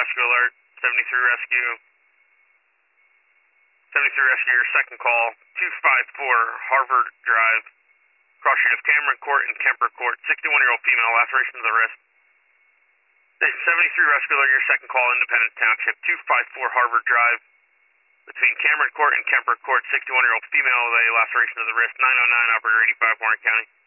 rescue alert. 73 rescue. 73 rescue, your second call. 254 Harvard Drive. Cross street of Cameron Court and Kemper Court. 61-year-old female, laceration of the wrist. Station 73 rescue alert, your second call, Independence Township. 254 Harvard Drive. Between Cameron Court and Kemper Court, 61-year-old female with a laceration of the wrist. 909 operator 85 Warren County.